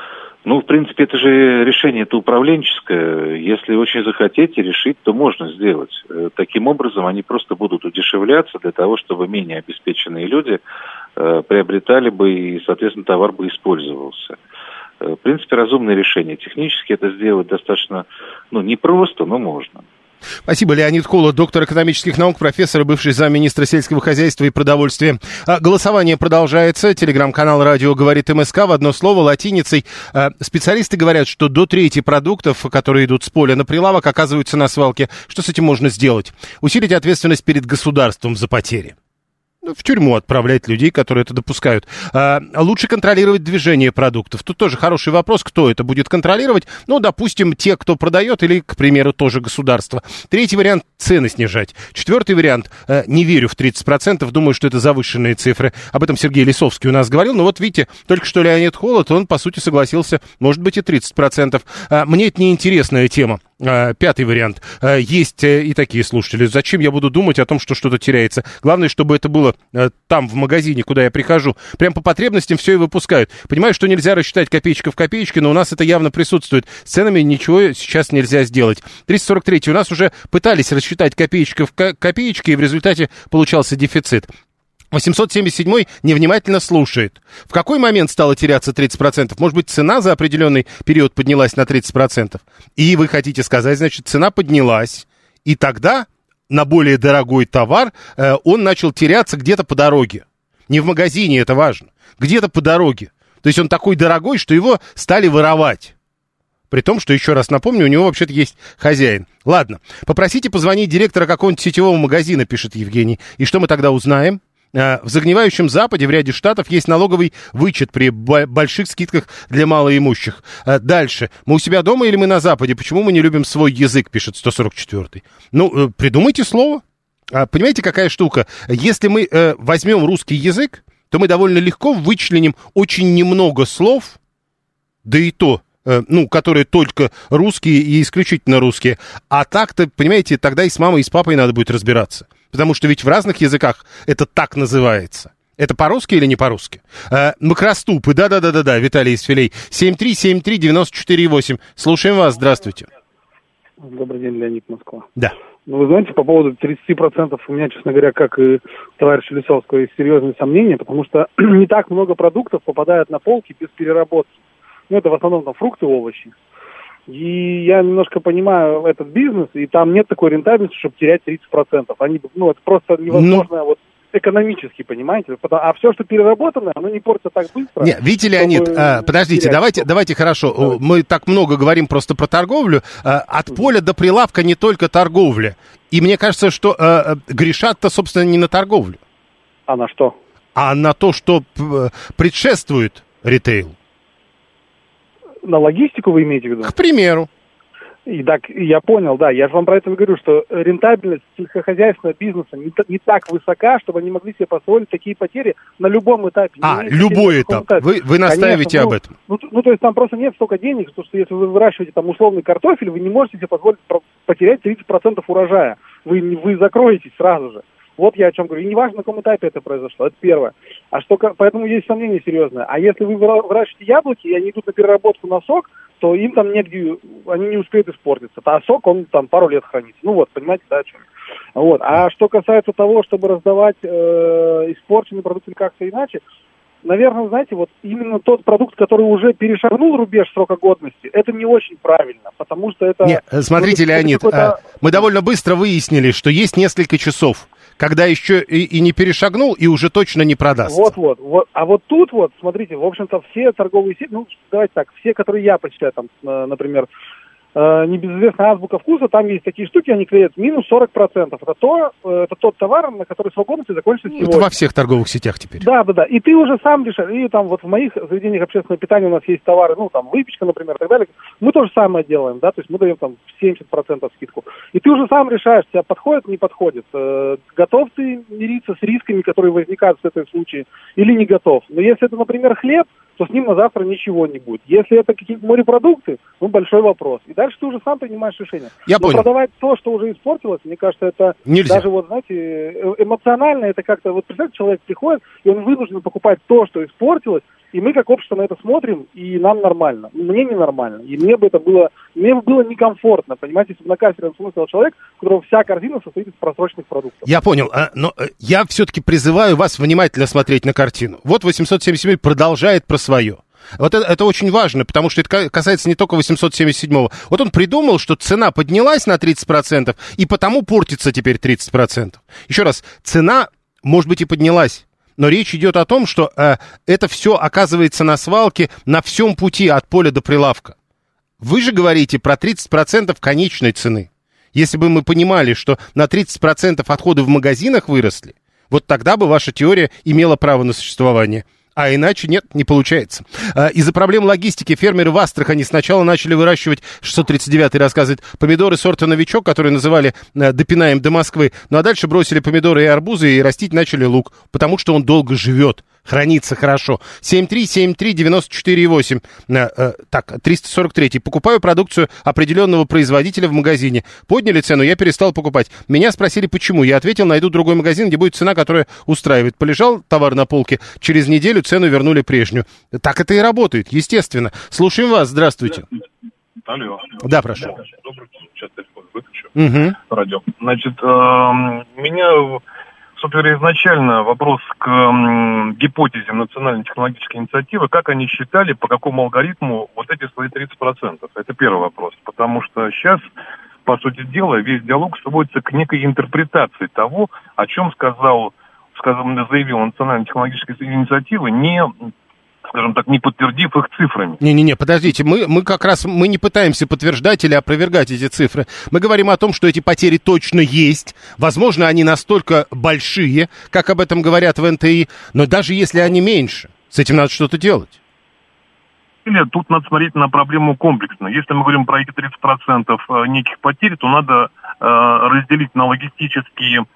Ну, в принципе, это же решение-то управленческое. Если очень захотите решить, то можно сделать. Таким образом, они просто будут удешевляться для того, чтобы менее обеспеченные люди приобретали бы и, соответственно, товар бы использовался. В принципе, разумное решение. Технически это сделать достаточно, непросто, но можно. Спасибо. Леонид Холод, доктор экономических наук, профессор и бывший замминистра сельского хозяйства и продовольствия. Голосование продолжается. Телеграм-канал «Радио говорит МСК». В одно слово, латиницей. Специалисты говорят, что до трети продуктов, которые идут с поля на прилавок, оказываются на свалке. Что с этим можно сделать? Усилить ответственность перед государством за потери. В тюрьму отправлять людей, которые это допускают. Лучше контролировать движение продуктов. Тут тоже хороший вопрос, кто это будет контролировать. Допустим, те, кто продает, или, к примеру, тоже государство. Третий вариант – цены снижать. Четвертый вариант – не верю в 30%, думаю, что это завышенные цифры. Об этом Сергей Лисовский у нас говорил. Но вот видите, только что Леонид Холод, он, по сути, согласился, может быть, и 30%. Мне это неинтересная тема. Пятый вариант. Есть и такие слушатели. Зачем я буду думать о том, что что-то теряется? Главное, чтобы это было там, в магазине, куда я прихожу. Прям по потребностям все и выпускают. Понимаю, что нельзя рассчитать копеечка в копеечке, но у нас это явно присутствует. С ценами ничего сейчас нельзя сделать. 343. У нас уже пытались рассчитать копеечка в копеечке, и в результате получался дефицит. 877-й невнимательно слушает. В какой момент стало теряться 30%? Может быть, цена за определенный период поднялась на 30%? И вы хотите сказать, значит, цена поднялась, и тогда на более дорогой товар он начал теряться где-то по дороге. Не в магазине, это важно. Где-то по дороге. То есть он такой дорогой, что его стали воровать. При том, что, еще раз напомню, у него вообще-то есть хозяин. Ладно, попросите позвонить директора какого-нибудь сетевого магазина, пишет Евгений. И что мы тогда узнаем? В загнивающем Западе в ряде штатов есть налоговый вычет при больших скидках для малоимущих. Дальше. Мы у себя дома или мы на Западе? Почему мы не любим свой язык, пишет 144-й. Придумайте слово. Понимаете, какая штука? Если мы возьмем русский язык, то мы довольно легко вычленим очень немного слов, да и то, которые только русские и исключительно русские. А так-то, понимаете, тогда и с мамой, и с папой надо будет разбираться. Потому что ведь в разных языках это так называется. Это по-русски или не по-русски? Макроступы, да-да-да-да, Виталий из Филей. 7373948. Слушаем вас, здравствуйте. Добрый день, Леонид, Москва. Да. Вы знаете, по поводу 30% у меня, честно говоря, как и товарища Лисовского, есть серьезные сомнения, потому что не так много продуктов попадает на полки без переработки. Это в основном там фрукты, овощи. И я немножко понимаю этот бизнес, и там нет такой рентабельности, чтобы терять 30%. Это просто невозможно экономически, понимаете? А все, что переработано, оно не портится так быстро. Нет, видите, Леонид, подождите, давайте хорошо. Мы так много говорим просто про торговлю. От поля до прилавка не только торговля. И мне кажется, что грешат-то, собственно, не на торговлю. А на что? А на то, что предшествует ритейлу. На логистику вы имеете в виду? К примеру. Так, я понял, да. Я же вам про это говорю, что рентабельность сельскохозяйственного бизнеса не так высока, чтобы они могли себе позволить такие потери на любом этапе. Любой этап. Вы настаиваете об этом. То есть там просто нет столько денег, что если вы выращиваете там условный картофель, вы не можете себе позволить потерять 30% урожая. Вы закроетесь сразу же. Вот я о чем говорю. И неважно, на каком этапе это произошло. Это первое. Поэтому есть сомнение серьезное. А если вы выращиваете яблоки, и они идут на переработку на сок, то им там негде, они не успеют испортиться. А сок, он там пару лет хранится. Понимаете, да, о чем? А что касается того, чтобы раздавать испорченный продукт или как-то иначе, наверное, знаете, именно тот продукт, который уже перешагнул рубеж срока годности, это не очень правильно, потому что это... Нет, смотрите, Леонид, мы довольно быстро выяснили, что есть несколько часов, когда еще и не перешагнул, и уже точно не продастся. А вот тут, смотрите, в общем-то, все торговые сети, давайте так, все, которые я почитаю, там, например, небезызвестная азбука вкуса, там есть такие штуки, они клеят минус 40%. Это тот товар, на который срок годности закончится сегодня. Это во всех торговых сетях теперь. Да. И ты уже сам решаешь. И там в моих заведениях общественного питания у нас есть товары, выпечка, например, и так далее. Мы то же самое делаем, да, то есть мы даем там 70% скидку. И ты уже сам решаешь, тебя подходит, не подходит. Готов ты мириться с рисками, которые возникают в этом случае, или не готов. Но если это, например, хлеб, то с ним на завтра ничего не будет. Если это какие-то морепродукты, большой вопрос. И дальше ты уже сам принимаешь решение. Я понял. Продавать то, что уже испортилось, мне кажется, это нельзя. Даже эмоционально это как-то... представьте, человек приходит, и он вынужден покупать то, что испортилось, И мы как общество на это смотрим, и нам нормально. Мне ненормально. И мне бы было некомфортно, понимаете, если бы на кассе рядом со мной стоял человек, у которого вся корзина состоит из просроченных продуктов. Я понял, но я все-таки призываю вас внимательно смотреть на картину. Вот 877 продолжает про свое. Вот это очень важно, потому что это касается не только 877-го. Вот он придумал, что цена поднялась на 30%, и потому портится теперь 30%. Еще раз, цена, может быть, и поднялась, но речь идет о том, что это все оказывается на свалке на всем пути от поля до прилавка. Вы же говорите про 30% конечной цены. Если бы мы понимали, что на 30% отходы в магазинах выросли, вот тогда бы ваша теория имела право на существование. А иначе нет, не получается. Из-за проблем логистики фермеры в Астрахани сначала начали выращивать, 639-й рассказывает, помидоры сорта «Новичок», которые называли «Допинаем до Москвы». Ну а дальше бросили помидоры и арбузы и растить начали лук, потому что он долго живет, хранится хорошо. 7373948. Так, 343-й. Покупаю продукцию определенного производителя в магазине. Подняли цену, я перестал покупать. Меня спросили, почему. Я ответил, найду другой магазин, где будет цена, которая устраивает. Полежал товар на полке, через неделю цену вернули прежнюю. Так это и работает, естественно. Слушаем вас, здравствуйте. Алло. Да, прошу. Добрый день, сейчас телефон выключу. Радио. Значит, меня, собственно, изначально вопрос к гипотезе национальной технологической инициативы, как они считали, по какому алгоритму вот эти свои 30%. Это первый вопрос, потому что сейчас, по сути дела, весь диалог сводится к некой интерпретации того, о чем заявил национальная технологическая инициатива, не подтвердив их цифрами. Не-не-не, подождите, мы как раз не пытаемся подтверждать или опровергать эти цифры. Мы говорим о том, что эти потери точно есть. Возможно, они настолько большие, как об этом говорят в НТИ, но даже если они меньше, с этим надо что-то делать. Тут надо смотреть на проблему комплексно. Если мы говорим про эти 30% неких потерь, то надо разделить на логистические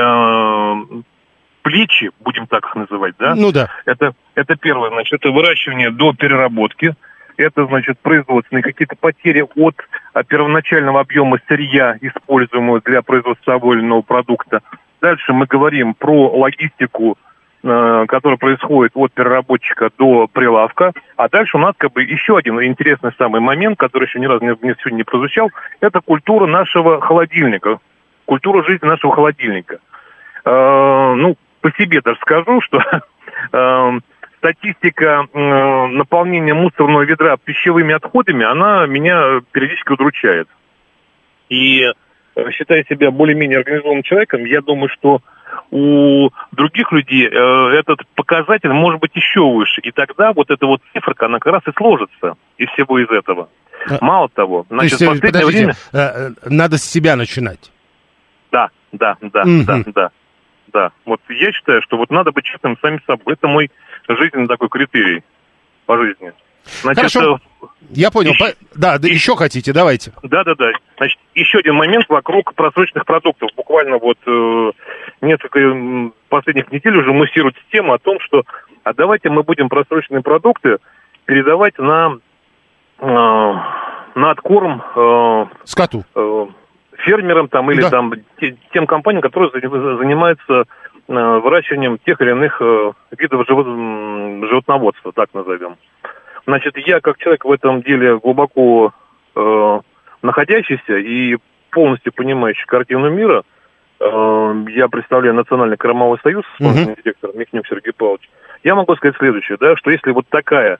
плечи, будем так их называть, да? Ну да. Это первое, значит, это выращивание до переработки, это, значит, производственные какие-то потери от первоначального объема сырья, используемого для производства того или иного продукта. Дальше мы говорим про логистику, которая происходит от переработчика до прилавка. А дальше у нас еще один интересный самый момент, который еще ни разу сегодня не прозвучал, это культура нашего холодильника, культура жизни нашего холодильника. По себе даже скажу, что статистика наполнения мусорного ведра пищевыми отходами, она меня периодически удручает. И считая себя более-менее организованным человеком, я думаю, что у других людей этот показатель может быть еще выше. И тогда вот эта вот циферка, она как раз и сложится из всего из этого. Мало того, значит, в последнее время... надо с себя начинать. Да. Вот я считаю, что вот надо быть честным самим собой. Это мой жизненный такой критерий по жизни. Значит, хорошо, я понял. Еще хотите, давайте. Да. Значит, еще один момент вокруг просроченных продуктов. Буквально вот несколько последних недель уже муссирует тема о том, что давайте мы будем просроченные продукты передавать на откорм скоту. Фермерам или тем компаниям, которые занимаются выращиванием тех или иных видов животноводства, так назовем. Значит, я как человек в этом деле глубоко находящийся и полностью понимающий картину мира, я представляю Национальный кормовой союз, исполнительный директор Михнюк Сергей Павлович, я могу сказать следующее, что если вот такая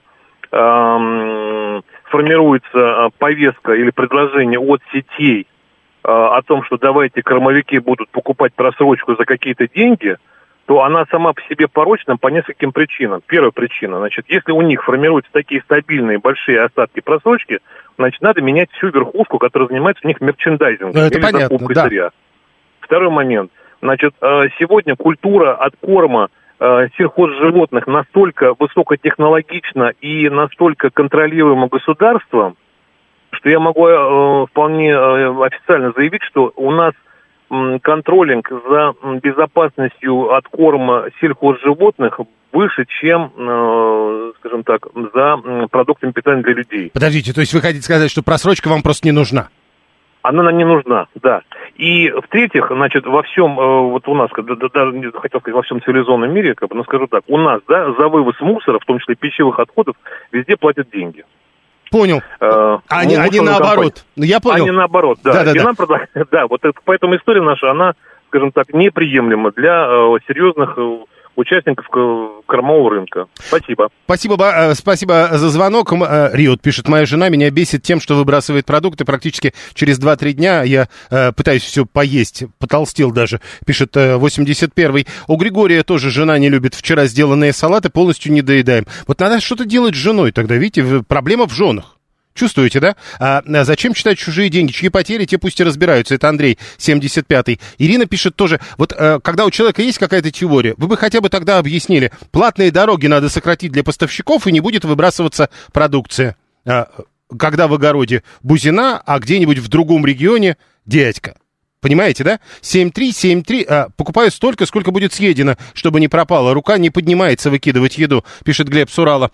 формируется повестка или предложение от сетей о том, что давайте кормовики будут покупать просрочку за какие-то деньги, то она сама по себе порочна по нескольким причинам. Первая причина, значит, если у них формируются такие стабильные большие остатки просрочки, значит, надо менять всю верхушку, которая занимается у них мерчендайзингом или закупкой сырья. Второй момент. Значит, сегодня культура откорма сельхозживотных настолько высокотехнологична и настолько контролируема государством, что я могу вполне официально заявить, что у нас контролинг за безопасностью откорма сельхозживотных выше, чем, скажем так, за продуктами питания для людей. Подождите, то есть вы хотите сказать, что просрочка вам просто не нужна? она нам не нужна, да. И в-третьих, значит, во всем, вот у нас, даже не хотел сказать, во всем цивилизованном мире, как бы, но скажу так, у нас, да, за вывоз мусора, в том числе пищевых отходов, везде платят деньги. Понял. Они наоборот. Я понял. Они наоборот, да. Да, вот поэтому история наша, она, скажем так, неприемлема для серьезных участников кормового рынка. Спасибо. Спасибо за звонок. Риот пишет: моя жена меня бесит тем, что выбрасывает продукты практически через 2-3 дня. Я пытаюсь все поесть, потолстел даже, пишет 81-й. У Григория тоже жена не любит вчера сделанные салаты, полностью не доедаем. Вот надо что-то делать с женой тогда, видите, проблема в женах. Чувствуете, да? А зачем читать чужие деньги? Чьи потери, те пусть и разбираются. Это Андрей, 75-й. Ирина пишет тоже, вот когда у человека есть какая-то теория, вы бы хотя бы тогда объяснили, платные дороги надо сократить для поставщиков, и не будет выбрасываться продукция. Когда в огороде бузина, а где-нибудь в другом регионе дядька. Понимаете, да? 7-3, покупаю столько, сколько будет съедено, чтобы не пропало. Рука не поднимается выкидывать еду, пишет Глеб с Урала.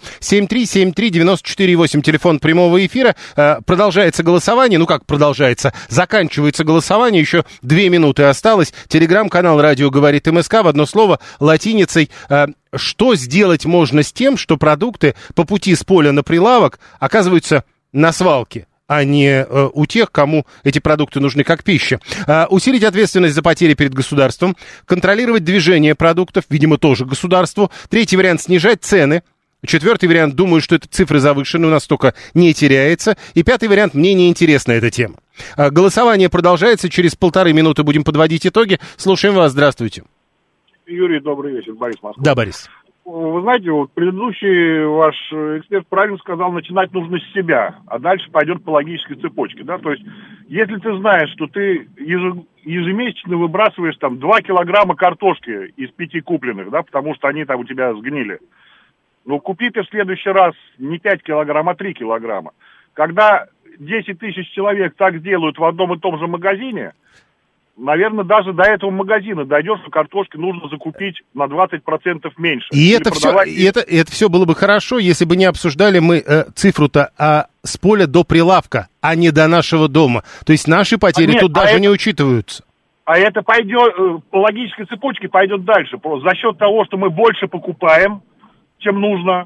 7373948, телефон прямого эфира. Продолжается голосование. Ну как продолжается? Заканчивается голосование, еще 2 минуты осталось. Телеграм-канал «Радио говорит МСК», в одно слово, латиницей. Что сделать можно с тем, что продукты по пути с поля на прилавок оказываются на свалке, а не у тех, кому эти продукты нужны как пища. Усилить ответственность за потери перед государством, контролировать движение продуктов, видимо, тоже государству. 3-й вариант — снижать цены. 4-й вариант — думаю, что это цифры завышены, у нас только не теряется. И 5-й вариант — мне не интересна эта тема. Голосование продолжается, через 1,5 минуты будем подводить итоги. Слушаем вас, здравствуйте. Юрий, добрый вечер, Борис, Москва. Да, Борис. Вы знаете, вот предыдущий ваш эксперт правильно сказал, начинать нужно с себя, а дальше пойдет по логической цепочке, да, то есть, если ты знаешь, что ты ежемесячно выбрасываешь там 2 килограмма картошки из 5 купленных, да, потому что они там у тебя сгнили, ну, купи ты в следующий раз не 5 килограмм, а 3 килограмма. Когда 10 тысяч человек так сделают в одном и том же магазине, наверное, даже до этого магазина дойдешь, что картошки нужно закупить на 20% меньше. И это все было бы хорошо, если бы не обсуждали мы цифру-то с поля до прилавка, а не до нашего дома. То есть наши потери тут даже не учитываются. А это пойдет, по логической цепочке пойдет дальше. За счет того, что мы больше покупаем, чем нужно,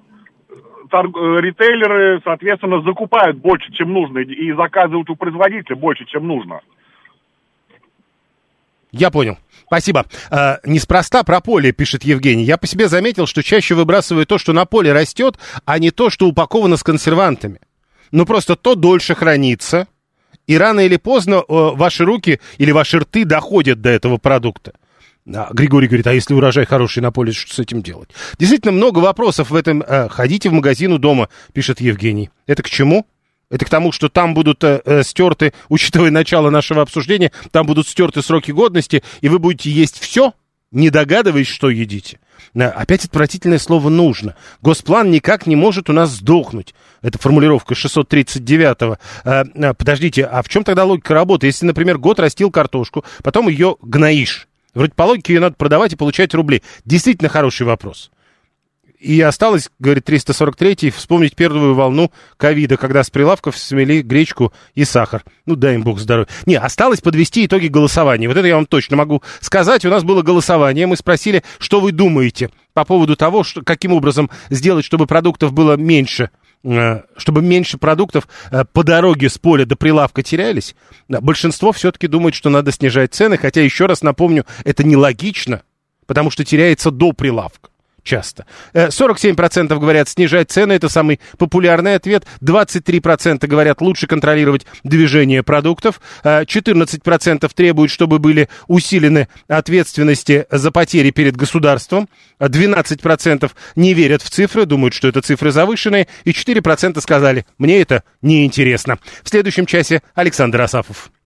ритейлеры, соответственно, закупают больше, чем нужно, и заказывают у производителя больше, чем нужно. Я понял. Спасибо. Неспроста про поле, пишет Евгений. Я по себе заметил, что чаще выбрасываю то, что на поле растет, а не то, что упаковано с консервантами. Ну, просто то дольше хранится, и рано или поздно ваши руки или ваши рты доходят до этого продукта. Григорий говорит, а если урожай хороший на поле, что с этим делать? Действительно, много вопросов в этом. Ходите в магазин у дома, пишет Евгений. Это к чему? Это к тому, что там будут стерты, учитывая начало нашего обсуждения, там будут стерты сроки годности, и вы будете есть все, не догадываясь, что едите. Опять отвратительное слово «нужно». Госплан никак не может у нас сдохнуть. Это формулировка 639-го. Подождите, а в чем тогда логика работы? Если, например, год растил картошку, потом ее гноишь. Вроде по логике ее надо продавать и получать рубли. Действительно хороший вопрос. И осталось, говорит 343-й, вспомнить первую волну ковида, когда с прилавков смели гречку и сахар. Ну, дай им бог здоровья. Не, осталось подвести итоги голосования. Вот это я вам точно могу сказать. У нас было голосование. Мы спросили, что вы думаете по поводу того, каким образом сделать, чтобы продуктов было меньше, чтобы меньше продуктов по дороге с поля до прилавка терялись. Большинство все-таки думает, что надо снижать цены, хотя, еще раз напомню, это нелогично, потому что теряется до прилавка. Часто. 47% говорят, снижать цены, это самый популярный ответ. 23% говорят, лучше контролировать движение продуктов. 14% требуют, чтобы были усилены ответственности за потери перед государством. 12% не верят в цифры, думают, что это цифры завышенные. И 4% сказали, мне это неинтересно. В следующем часе Александр Асафов.